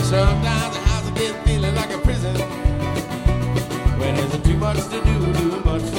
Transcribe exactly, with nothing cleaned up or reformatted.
Sometimes the house I get feeling like a prison when there's too much to do, too much to